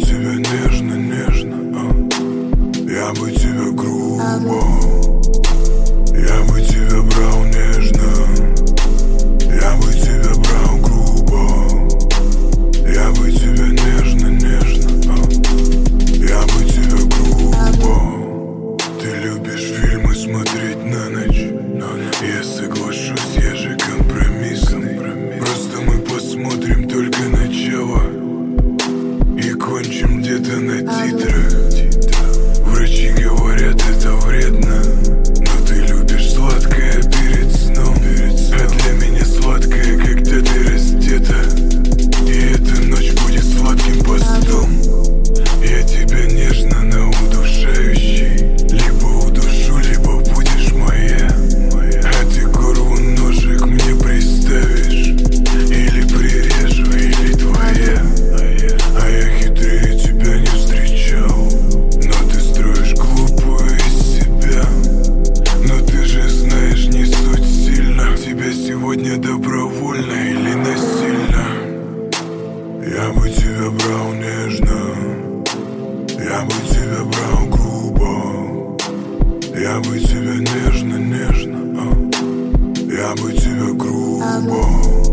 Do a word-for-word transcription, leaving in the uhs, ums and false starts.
тебя нежно, нежно, а. Я бы тебя грубо. Я бы тебя брал нежно. Я бы тебя брал грубо. Я бы тебя нежно, нежно, а. Я бы тебя грубо. Ты любишь фильмы смотреть на ночь, на ночь. Я соглашусь, я же компромиссный. Просто мы посмотрим только начало и кончим где-то на титрах. Врачи говорят, это вредно, но ты любишь сладкое перед сном. А для меня сладкое, когда ты раздета, и эта ночь будет сладким постом. Я тебя нежно, но удушающий. Либо удушу, либо будешь моя. А ты горлу ножик мне приставишь, или прирежу, или твоя. А я хитрее тебя не встречал, но ты строишь глупую из себя. Но ты же знаешь, не суть сильно. Тебя сегодня добровольно или насильно. Я бы тебя брал нежно. Я бы тебя брал грубо. Я бы тебя нежно, нежно, а. Я бы тебя грубо.